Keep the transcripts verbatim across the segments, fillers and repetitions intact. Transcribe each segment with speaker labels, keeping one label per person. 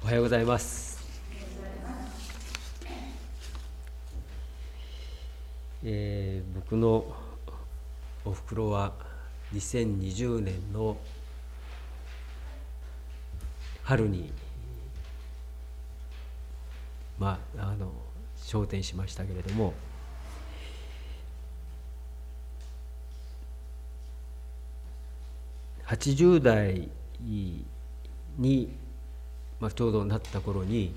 Speaker 1: おはようございます。えー、僕のおふくろはにせんにじゅうねんの春にまああの昇天しましたけれども、はちじゅう代に、まあ、ちょうどなった頃に、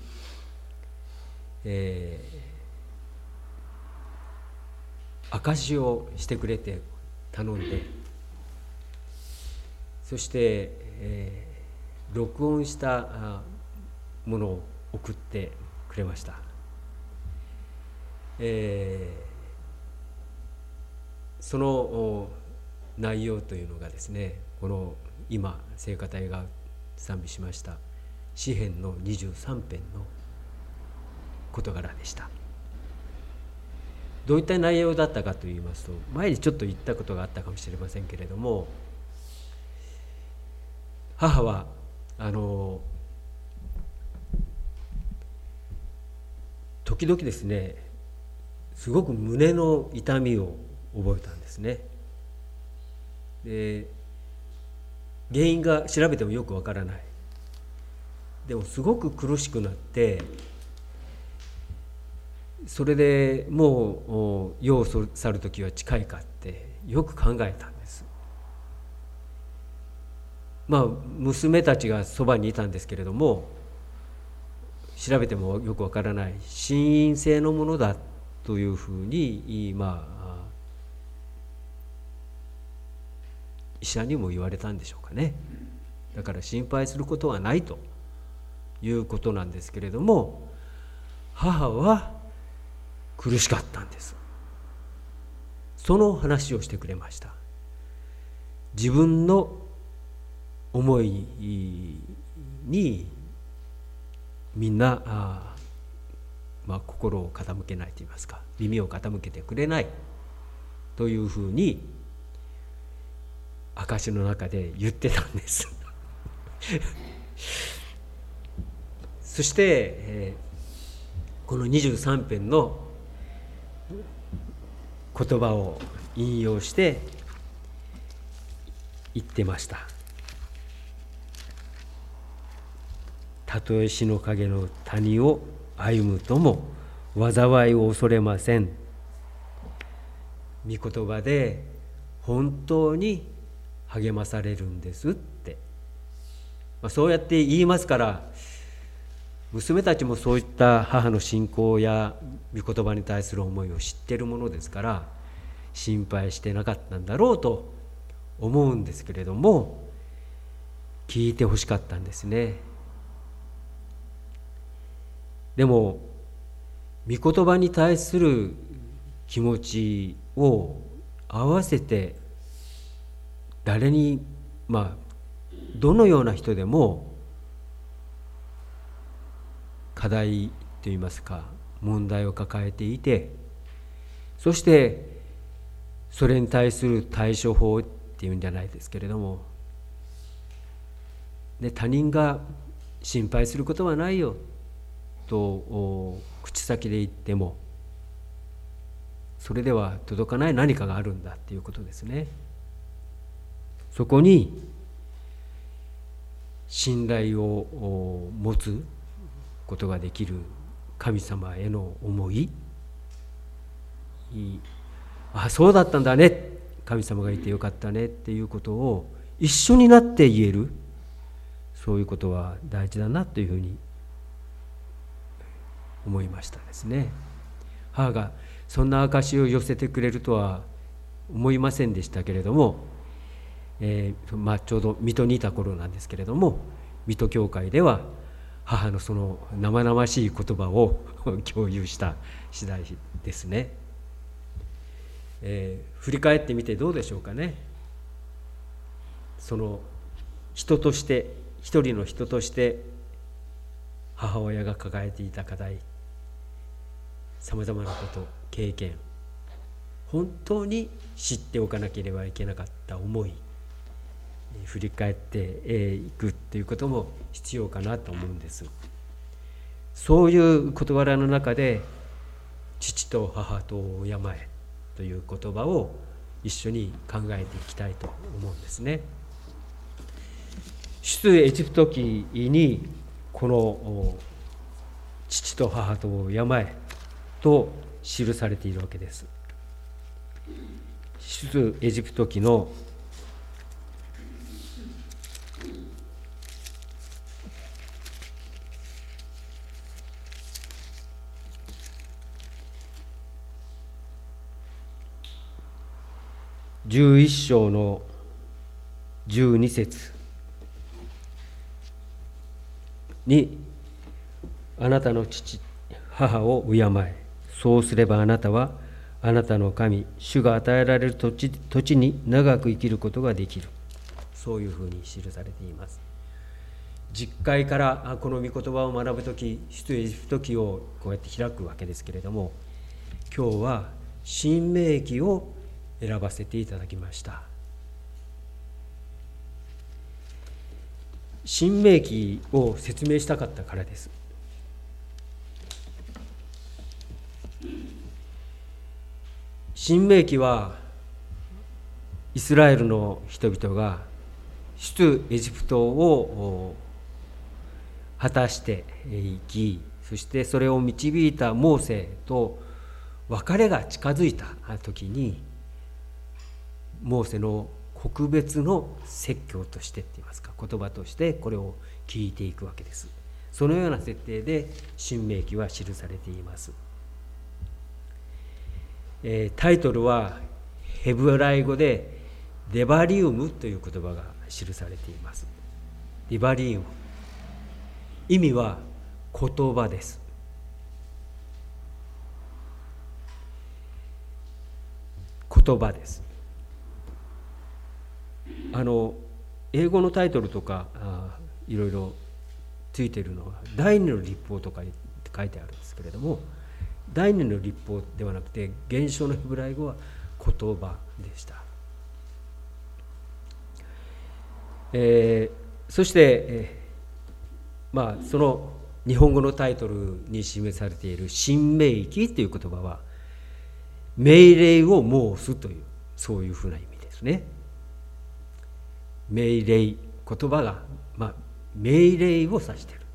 Speaker 1: えー、証しをしてくれて頼んで、そして、えー、録音したものを送ってくれました。えー、その内容というのがですね、この今聖歌隊が賛美しました詩編のにじゅうさん編の事柄でした。どういった内容だったかといいますと、前にちょっと言ったことがあったかもしれませんけれども、母はあの時々ですね、すごく胸の痛みを覚えたんですね。で、原因が調べてもよくわからない。でもすごく苦しくなって、それでもう世を去る時は近いかってよく考えたんです。まあ娘たちがそばにいたんですけれども、調べてもよくわからない心因性のものだというふうにまあ医者にも言われたんでしょうかね。だから心配することはないということなんですけれども、母は苦しかったんです。その話をしてくれました。自分の思いにみんなあ、まあ、心を傾けないといいますか、耳を傾けてくれないというふうに証の中で言ってたんですそして、えー、このにじゅうさん編の言葉を引用して言ってました。たとえ死の影の谷を歩むとも災いを恐れません。御言葉で本当に励まされるんですって、まあ、そうやって言いますから、娘たちもそういった母の信仰や御言葉に対する思いを知っているものですから、心配してなかったんだろうと思うんですけれども、聞いてほしかったんですね。でも御言葉に対する気持ちを合わせて、誰にまあどのような人でも課題といいますか問題を抱えていて、そしてそれに対する対処法っていうんじゃないですけれども、で他人が心配することはないよと口先で言っても、それでは届かない何かがあるんだっていうことですね。そこに信頼を持つことができる神様への思い、あ、そうだったんだね、神様がいてよかったねっていうことを一緒になって言える、そういうことは大事だなというふうに思いましたですね。母がそんな証を寄せてくれるとは思いませんでしたけれども、えーまあ、ちょうど水戸にいた頃なんですけれども、水戸教会では母のその生々しい言葉を共有した次第ですね。えー、振り返ってみてどうでしょうかね。その人として、一人の人として母親が抱えていた課題、さまざまなこと、経験、本当に知っておかなければいけなかった思い、振り返っていくということも必要かなと思うんです。 そういう事柄の中で父と母とを敬えという言葉を一緒に考えていきたいと思うんですね。出エジプト記にこの父と母とを敬えと記されているわけです。出エジプト記のじゅういっ章のじゅうに節に、あなたの父母を敬え、そうすればあなたはあなたの神主が与えられる土地、土地に長く生きることができる。そういうふうに記されています。実会からこの御言葉を学ぶとき、出エジプト記をこうやって開くわけですけれども、今日は新明記を選ばせていただきました。新明記を説明したかったからです。新明記はイスラエルの人々が出エジプトを果たしていき、そしてそれを導いたモーセと別れが近づいた時に、モーセの告別の説教としてって言いますか、言葉としてこれを聞いていくわけです。そのような設定で新明記は記されています。えー、タイトルはヘブライ語でデバリウムという言葉が記されています。デバリウム、意味は言葉です。言葉です。あの英語のタイトルとかあいろいろついているのは第二の律法とかに書いてあるんですけれども、第二の律法ではなくて原書のヘブライ語は言葉でした。えー、そして、えー、まあその日本語のタイトルに示されている新明記という言葉は命令を申すという、そういうふうな意味ですね。命令、言葉が、まあ、命令を指している。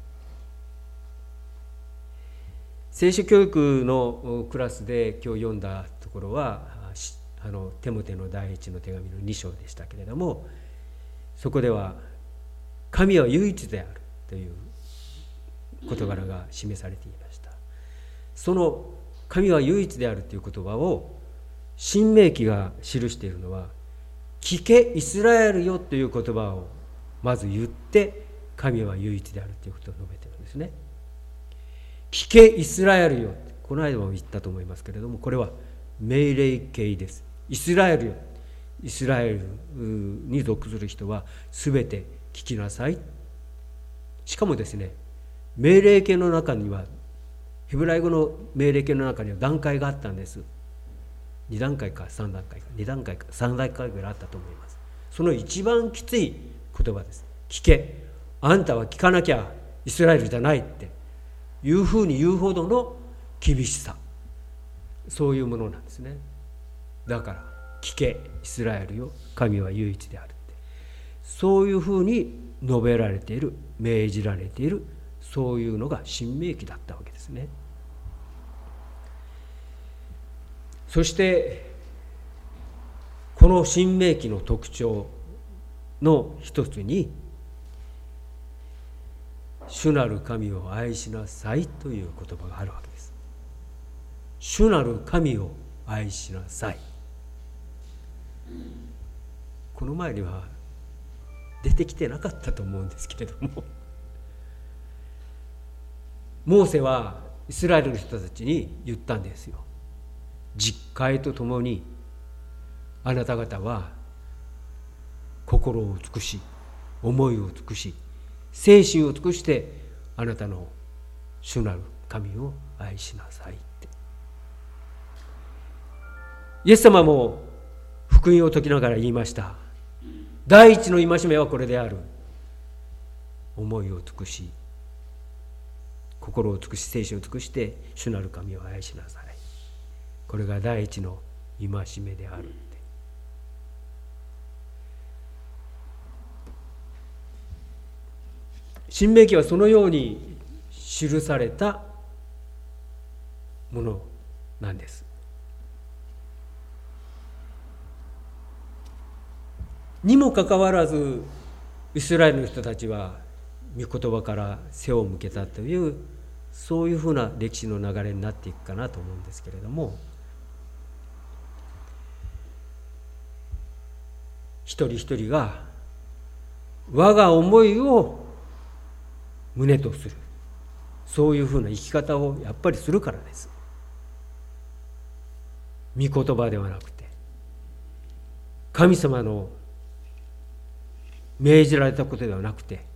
Speaker 1: 聖書教育のクラスで今日読んだところはあのテモテの第一の手紙のに章でしたけれども、そこでは神は唯一であるという事柄が示されていました。その神は唯一であるという言葉を新明記が記しているのは、聞けイスラエルよという言葉をまず言って、神は唯一であるということを述べているんですね。聞けイスラエルよ、この間も言ったと思いますけれども、これは命令形です。イスラエルよ、イスラエルに属する人はすべて聞きなさい。しかもですね、命令形の中には、ヘブライ語の命令形の中には段階があったんです。に段階かさん段階かに段階かさん段階ぐらいあったと思います。その一番きつい言葉です。聞け、あんたは聞かなきゃイスラエルじゃないっていうふうに言うほどの厳しさ、そういうものなんですね。だから聞けイスラエルよ、神は唯一であるって、そういうふうに述べられている、命じられている、そういうのが新明記だったわけですね。そしてこの新明記の特徴の一つに、主なる神を愛しなさいという言葉があるわけです。主なる神を愛しなさい。この前には出てきてなかったと思うんですけれども、モーセはイスラエルの人たちに言ったんですよ。実会とともにあなた方は心を尽くし、思いを尽くし、精神を尽くしてあなたの主なる神を愛しなさいって。イエス様も福音を説きながら言いました。第一の戒めはこれである。思いを尽くし、 心を尽くし精神を尽くして主なる神を愛しなさい。これが第一の戒めであるって。申命記はそのように記されたものなんです。にもかかわらずイスラエルの人たちは御言葉から背を向けたという、そういうふうな歴史の流れになっていくかなと思うんですけれども、一人一人が我が思いを胸とする、そういうふうな生き方をやっぱりするからです。御言葉ではなくて神様の命じられたことではなくて、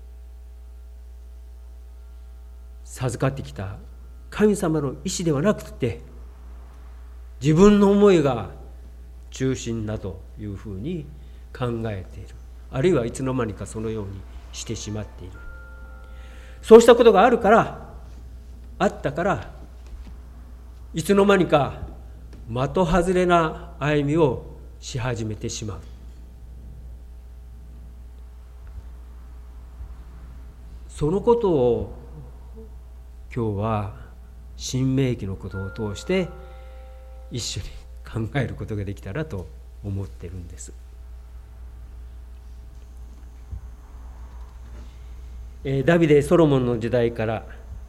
Speaker 1: 授かってきた神様の意志ではなくて、自分の思いが中心だというふうに考えている、あるいはいつの間にかそのようにしてしまっている。そうしたことがあるからあったからいつの間にか的外れな歩みをし始めてしまう。そのことを今日は申命記のことを通して一緒に考えることができたらと思っているんです。ダビデ・ソロモンの時代から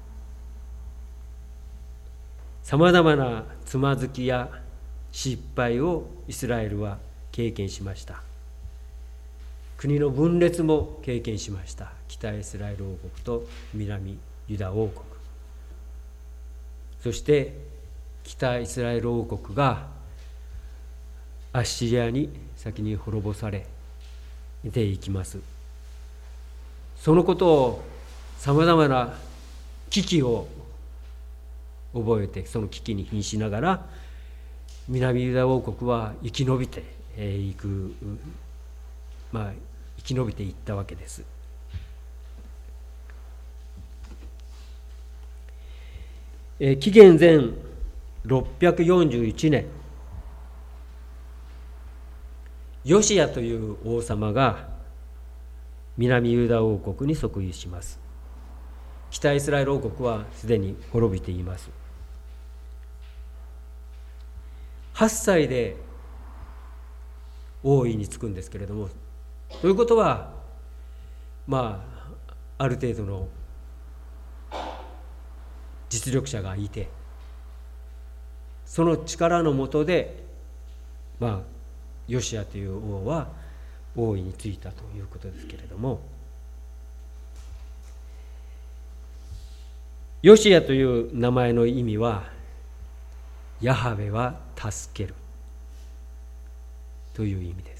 Speaker 1: さまざまなつまずきや失敗をイスラエルは経験しました。国の分裂も経験しました。北イスラエル王国と南ユダ王国、そして北イスラエル王国がアッシリアに先に滅ぼされていきます。そのことをさまざまな危機を覚えて、その危機に瀕しながら南ユダ王国は生き延びていく、まあ生き延びていったわけです。紀元前ろっぴゃくよんじゅういちねん、ヨシアという王様が南ユダ王国に即位します。北イスラエル王国はすでに滅びています。はっさいで王位に就くんですけれども、ということはまあある程度の実力者がいて、その力の下でまあヨシアという王は王位に就いたということですけれども、ヨシアという名前の意味はヤハウェは助けるという意味です。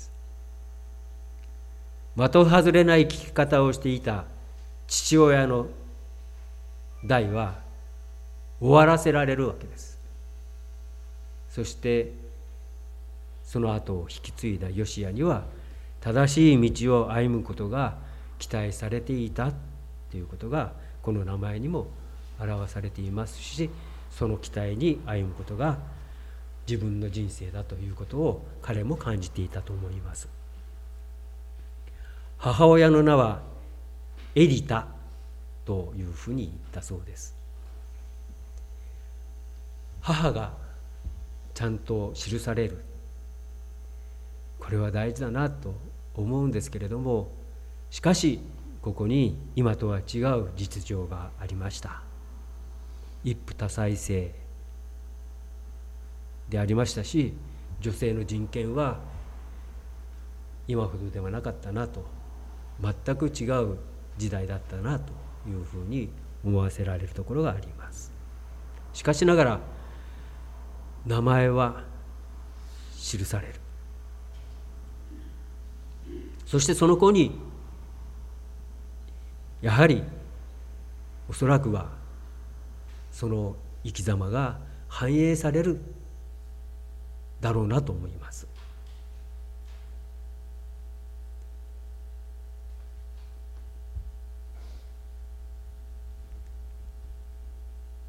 Speaker 1: 的外れない生き方をしていた父親の代は終わらせられるわけです。そしてその後を引き継いだヨシアには正しい道を歩むことが期待されていたということがこの名前にも表されていますし、その期待に歩むことが自分の人生だということを彼も感じていたと思います。母親の名はエリタというふうに言ったそうです。母がちゃんと記される、これは大事だなと思うんですけれども、しかしここに今とは違う実情がありました。一夫多妻制でありましたし、女性の人権は今ほどではなかったなと、全く違う時代だったなというふうに思わせられるところがあります。しかしながら名前は記される。そしてその子にやはりおそらくはその生き様が反映されるだろうなと思います。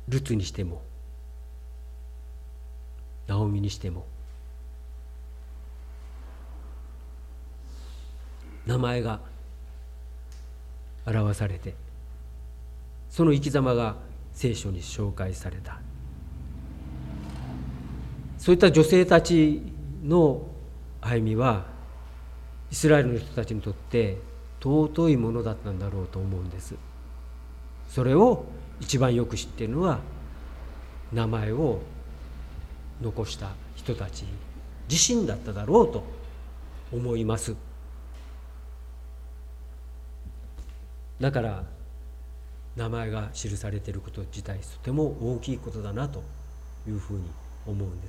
Speaker 1: ルツにしてもナオミにしても名前が表されて、その生き様が聖書に紹介された。そういった女性たちの歩みはイスラエルの人たちにとって尊いものだったんだろうと思うんです。それを一番よく知っているのは名前を残した人たち自身だっただろうと思います。だから名前が記されていること自体とても大きいことだなというふうに思うんです。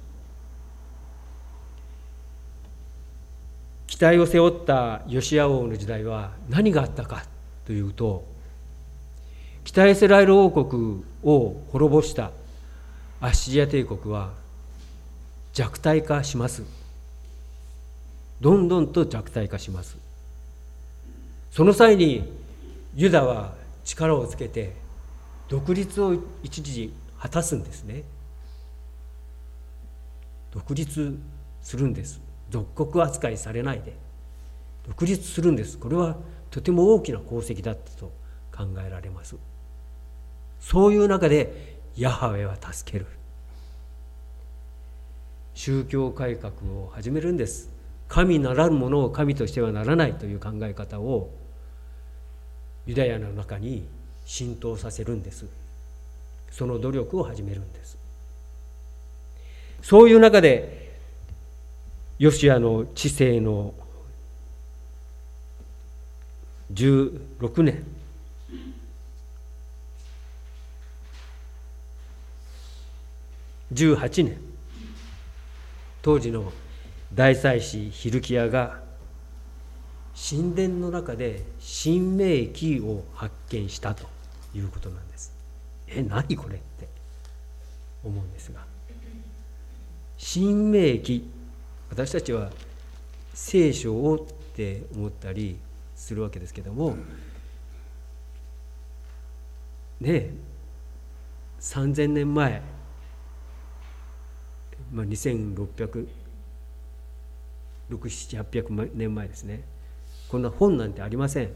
Speaker 1: 期待を背負ったヨシア王の時代は何があったかというと、北イスラエル王国を滅ぼしたアッシリア帝国は弱体化します。どんどんと弱体化します。その際にユダは力をつけて独立を一時果たすんですね。独立するんです。属国扱いされないで独立するんです。これはとても大きな功績だったと考えられます。そういう中でヤハウェは助ける。宗教改革を始めるんです。神ならぬものを神としてはならないという考え方をユダヤの中に浸透させるんです。その努力を始めるんです。そういう中でヨシアの治世のじゅうろくねん、じゅうはちねん、当時の大祭司ヒルキヤが神殿の中で新明記を発見したということなんです。え、何これって思うんですが、新明記、私たちは聖書をって思ったりするわけですけどもね、さんぜんねんまえ、まあ、にせんろっぴゃく、ろく、ななひゃくねんまえですね。こんな本なんてありません。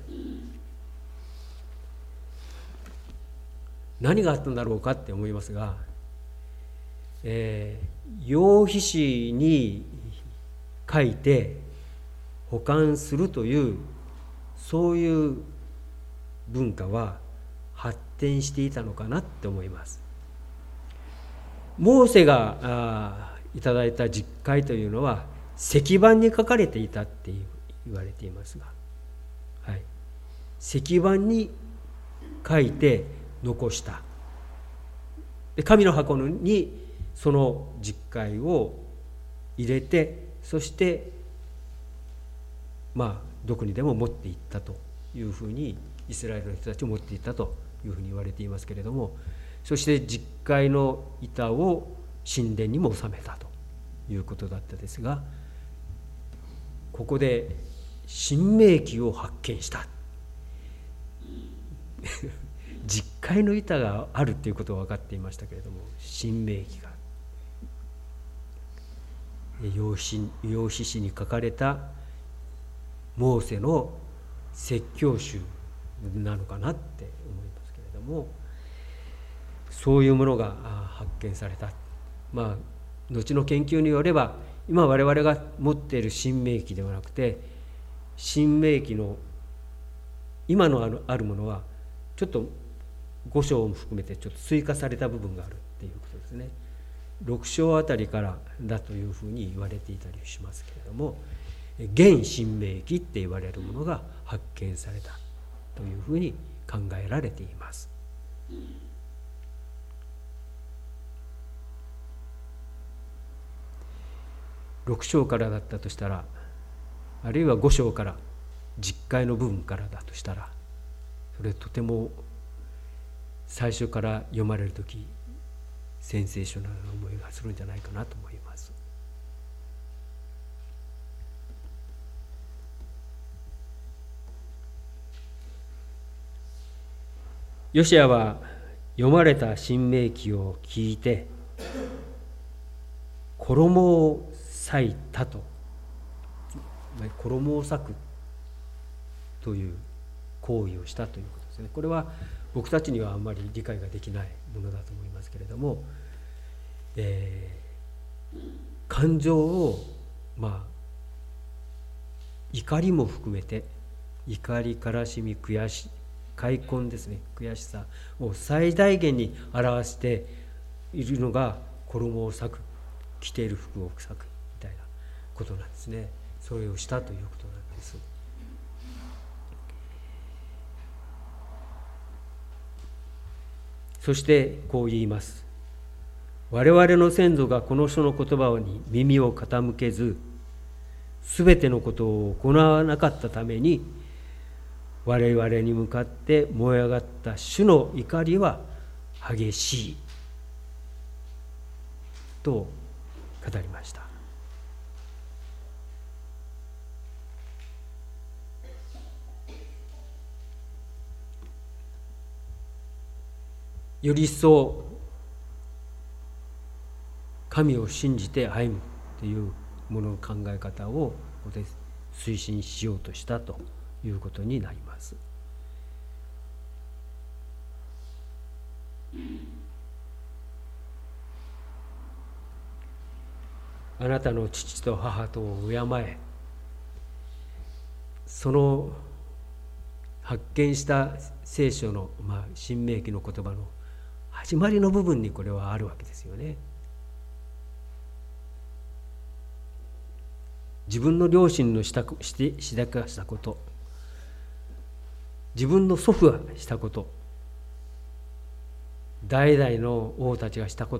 Speaker 1: 何があったんだろうかって思いますが、えー、羊皮紙に書いて保管するというそういう文化は発展していたのかなって思います。モーセがいただいた十戒というのは石板に書かれていたって言われていますが、はい、石板に書いて残した。で、神の箱にその十戒を入れて、そしてまあどこにでも持っていったというふうにイスラエルの人たちを持っていったというふうに言われていますけれども、そして十戒の板を神殿にも収めたということだったですが、ここで新明記を発見した十戒の板があるということは分かっていましたけれども、新明記が羊皮紙に書かれたモーセの説教集なのかなって思いますけれども、そういうものが発見された。まあ後の研究によれば、今我々が持っている新明記ではなくて、新明記の今のあるあるものはちょっとご章も含めてちょっと追加された部分があるっていうことですね。ろく章あたりからだというふうに言われていたりしますけれども、現新明記って言われるものが発見されたというふうに考えられています。ろく章からだったとしたら、あるいはご章から十戒の部分からだとしたら、それとても最初から読まれるときセンセーショナルな思いがするんじゃないかなと思います。ヨシアは読まれた新明記を聞いて衣を裂いたと、衣を裂くという行為をしたということですね。これは僕たちにはあんまり理解ができないものだと思いますけれども、えー、感情をまあ怒りも含めて、怒り、悲しみ、悔し悔恨ですね、悔しさを最大限に表しているのが衣を裂く、着ている服を裂くみたいなことなんですね。それをしたということなんです。そしてこう言います。我々の先祖がこの書の言葉に耳を傾けず、すべてのことを行わなかったために、我々に向かって燃え上がった主の怒りは激しいと語りました。より一層神を信じて歩むというものの考え方をここで推進しようとしたということになります。あなたの父と母とを敬え、その発見した聖書の、まあ、新明記の言葉の始まりの部分にこれはあるわけですよね。自分の両親のしたしてしたかしたこと、自分の祖父がしたこと、代々の王たちがしたこと、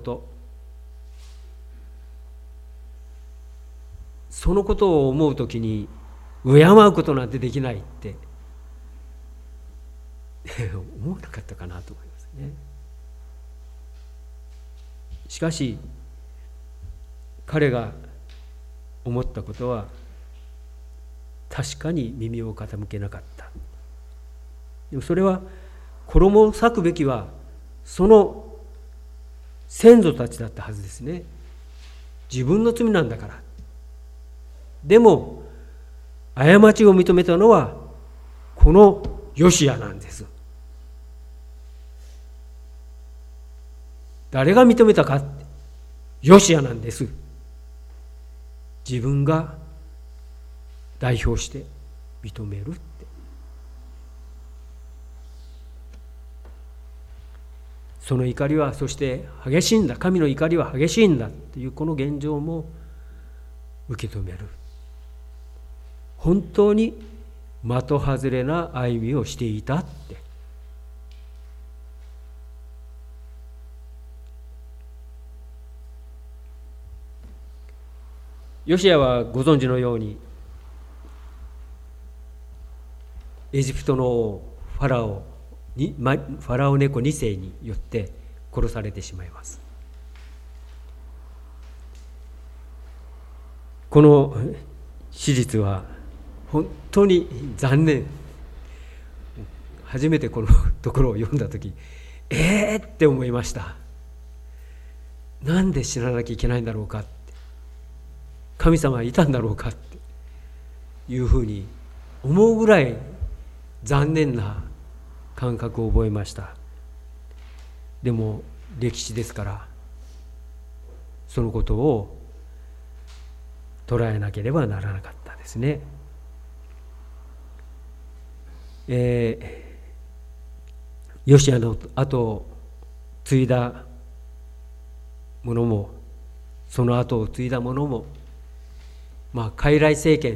Speaker 1: そのことを思うときに敬うことなんてできないって思わなかったかなと思いますね。しかし彼が思ったことは、確かに耳を傾けなかった。でもそれは衣を裂くべきはその先祖たちだったはずですね。自分の罪なんだから。でも過ちを認めたのはこのヨシアなんです。誰が認めたかって、ヨシアなんです。自分が代表して認めるって。その怒りはそして激しいんだ、神の怒りは激しいんだというこの現状も受け止める。本当に的外れな歩みをしていたって。ヨシアはご存知のようにエジプトのファラオにファラオ猫に世によって殺されてしまいます。この史実は本当に残念。初めてこのところを読んだとき、えーって思いました。なんで死ななきゃいけないんだろうかって、神様はいたんだろうかっていうふうに思うぐらい残念な感覚を覚えました。でも歴史ですからそのことを捉えなければならなかったですね。えー、ヨシアの後を継いだ者もその後を継いだ者も、まあ傀儡政権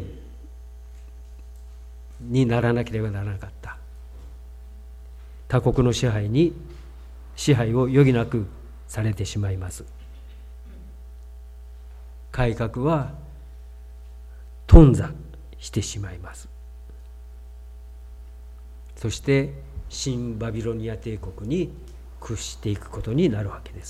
Speaker 1: にならなければならなかった。他国の支配に支配を余儀なくされてしまいます。改革は頓挫してしまいます。そして新バビロニア帝国に屈していくことになるわけです。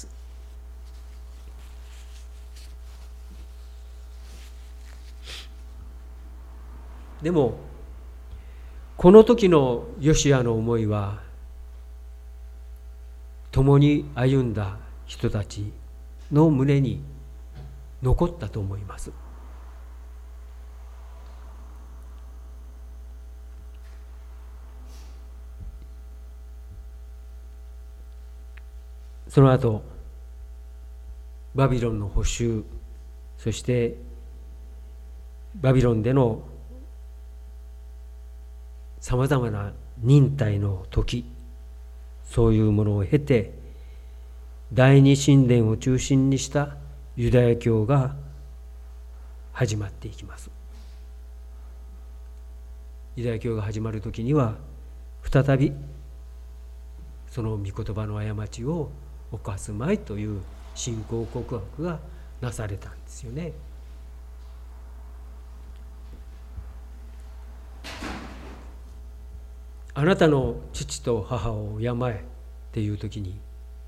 Speaker 1: でもこの時のヨシアの思いは共に歩んだ人たちの胸に残ったと思います。その後バビロンの捕囚、そしてバビロンでのさまざまな忍耐の時、そういうものを経て第二神殿を中心にしたユダヤ教が始まっていきます。ユダヤ教が始まる時には再びその御言葉の過ちを犯すまいという信仰告白がなされたんですよね。あなたの父と母を敬えっていう時に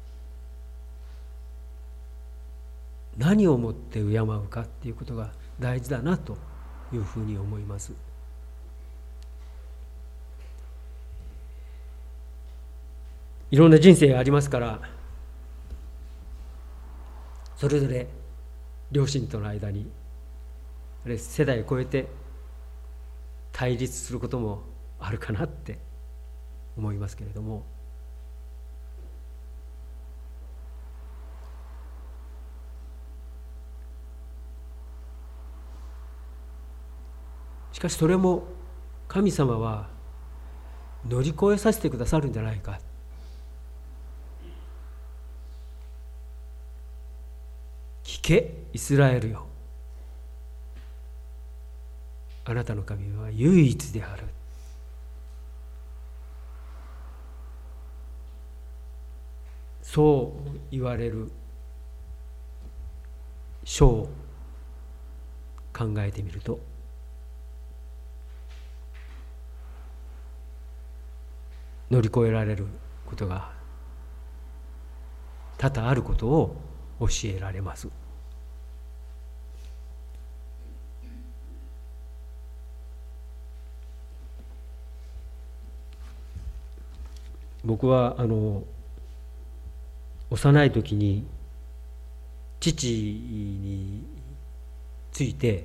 Speaker 1: 何をもって敬うかっていうことが大事だなというふうに思います。いろんな人生がありますから、それぞれ両親との間にあれ世代を超えて対立することもあるかなって思いますけれども、しかしそれも神様は乗り越えさせてくださるんじゃないか。聞けイスラエルよ、あなたの神は唯一である。そう言われる書を考えてみると、乗り越えられることが多々あることを教えられます。僕はあの幼い時に父について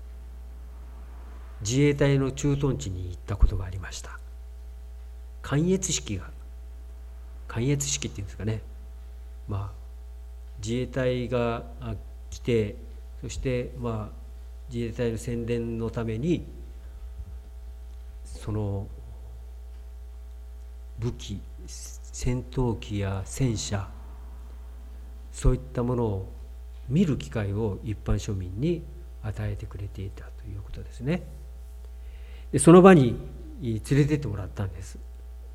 Speaker 1: 自衛隊の駐屯地に行ったことがありました。観閲式が観閲式っていうんですかね、まあ自衛隊が来て、そしてまあ自衛隊の宣伝のためにその武器、戦闘機や戦車、そういったものを見る機会を一般庶民に与えてくれていたということですね。でその場に連れてってもらったんです。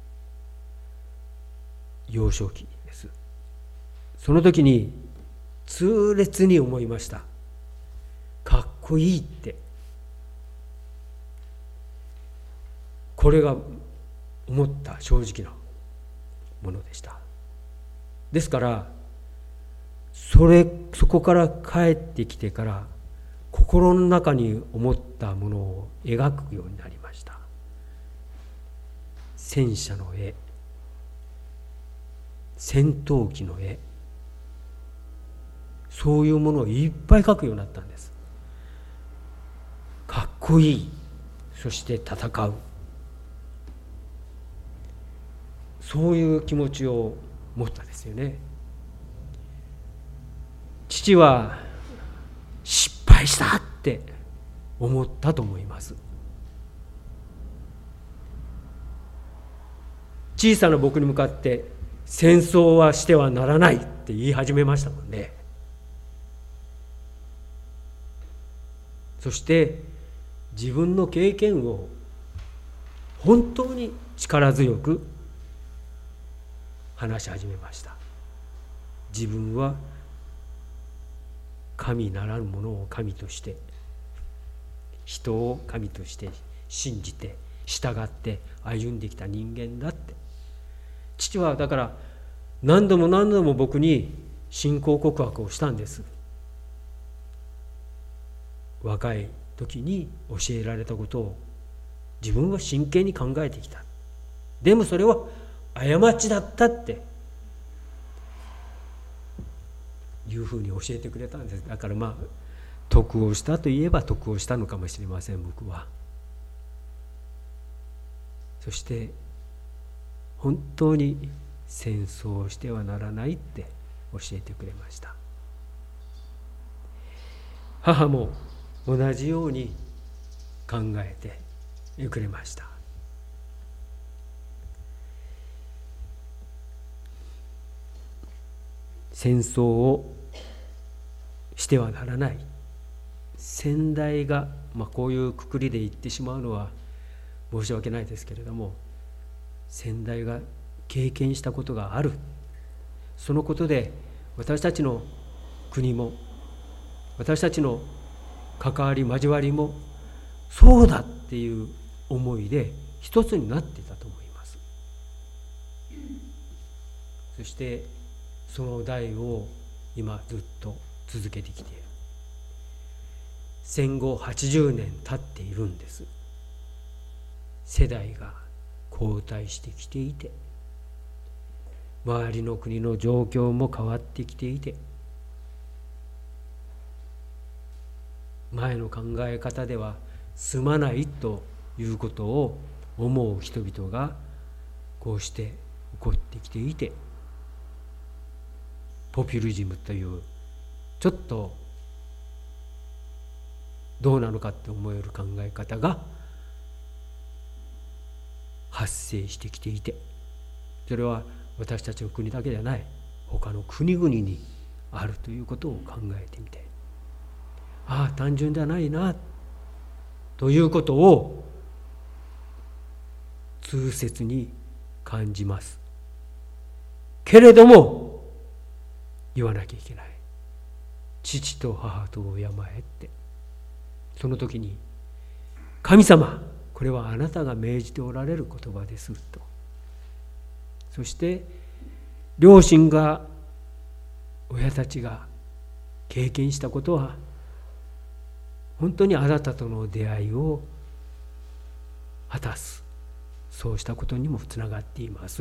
Speaker 1: 幼少期です。その時に痛烈に思いました。かっこいいって、これが思った正直なものでした。ですからそれそこから帰ってきてから心の中に思ったものを描くようになりました。戦車の絵、戦闘機の絵、そういうものをいっぱい描くようになったんです。かっこいい、そして戦う、そういう気持ちを持ったですよね。父は失敗したって思ったと思います。小さな僕に向かって戦争はしてはならないって言い始めましたもんね。そして自分の経験を本当に力強く話し始めました。自分は神ならぬものを神として、人を神として信じて従って歩んできた人間だって。父はだから何度も何度も僕に信仰告白をしたんです。若い時に教えられたことを自分は真剣に考えてきた。でもそれは過ちだったっていうふうに教えてくれたんです。だからまあ得をしたといえば得をしたのかもしれません、僕は。そして本当に戦争をしてはならないって教えてくれました。母も同じように考えてくれました。戦争をしてはならない。先代が、まあ、こういうくくりで言ってしまうのは申し訳ないですけれども、先代が経験したことがある。そのことで私たちの国も私たちの関わり交わりもそうだっていう思いで一つになっていたと思います。そしてその代を今ずっと続けてきている。戦後はちじゅうねん経っているんです。世代が交代してきていて、周りの国の状況も変わってきていて、前の考え方では済まないということを思う人々がこうして起こってきていて、ポピュリズムというちょっとどうなのかって思える考え方が発生してきていて、それは私たちの国だけではない他の国々にあるということを考えてみて、ああ単純ではないなということを痛切に感じます。けれども言わなきゃいけない。父と母と敬えって。その時に神様、これはあなたが命じておられる言葉ですと。そして両親が、親たちが経験したことは本当にあなたとの出会いを果たす、そうしたことにもつながっています。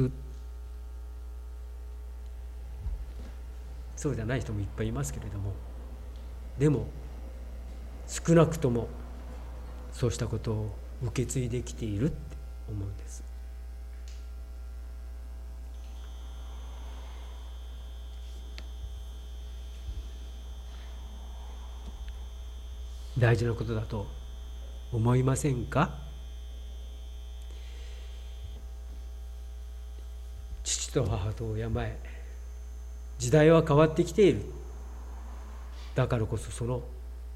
Speaker 1: そうじゃない人もいっぱいいますけれども、でも少なくともそうしたことを受け継いできているって思うんです。大事なことだと思いませんか？父と母と敬え、時代は変わってきている。だからこそその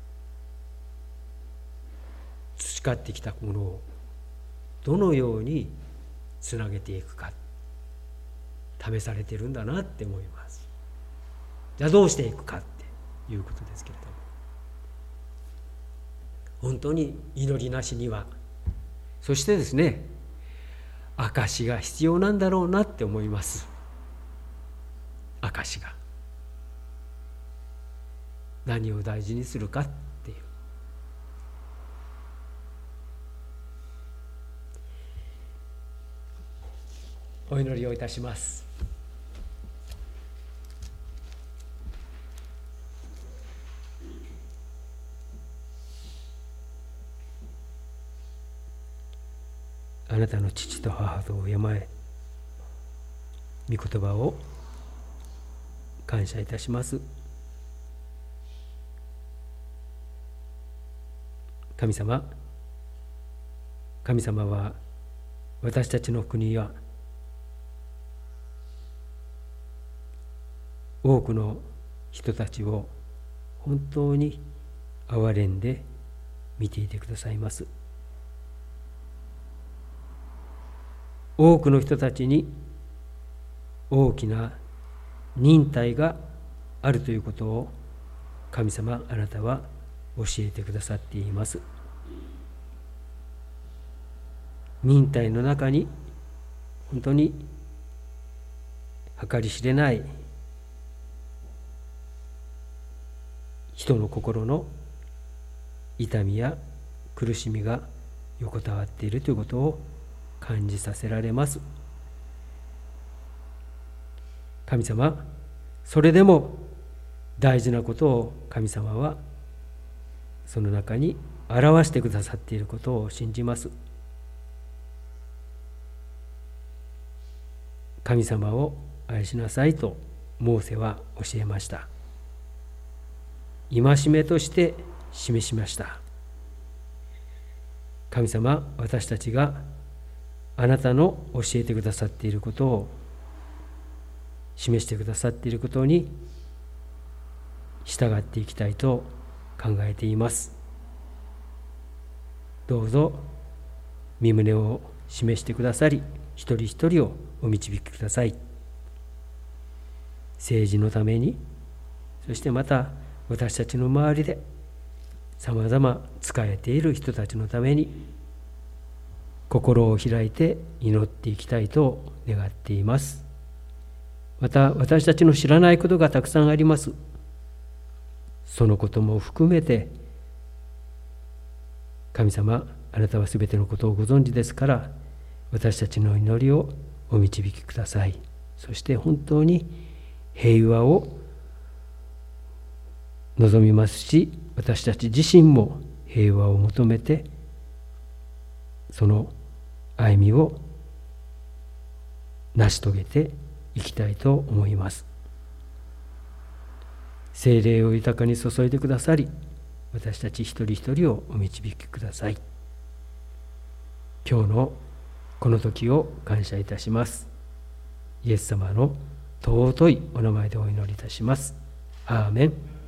Speaker 1: 培ってきたものをどのようにつなげていくか試されているんだなって思います。じゃあどうしていくかっていうことですけれども、本当に祈りなしには、そしてですね、証が必要なんだろうなって思います。証が何を大事にするかっていう。お祈りをいたします。あなたの父と母と敬え、御言葉を感謝いたします。神様、神様は私たちの国は多くの人たちを本当に憐れんで見ていてくださいます。多くの人たちに大きな忍耐があるということを神様、あなたは教えてくださっています。忍耐の中に本当に計り知れない人の心の痛みや苦しみが横たわっているということを感じさせられます。神様、それでも大事なことを神様はその中に表してくださっていることを信じます。神様を愛しなさいとモーセは教えました。戒めとして示しました。神様、私たちがあなたの教えてくださっていることを示してくださっていることに従っていきたいと考えています。どうぞ御胸を示してくださり、一人一人をお導きください。政治のために、そしてまた私たちの周りでさまざま仕えている人たちのために心を開いて祈っていきたいと願っています。また私たちの知らないことがたくさんあります。そのことも含めて、神様、あなたはすべてのことをご存知ですから、私たちの祈りをお導きください。そして本当に平和を望みますし、私たち自身も平和を求めて、その歩みを成し遂げていきたいと思います。聖霊を豊かに注いでくださり、私たち一人一人をお導きください。今日のこの時を感謝いたします。イエス様の尊いお名前でお祈りいたします。アーメン。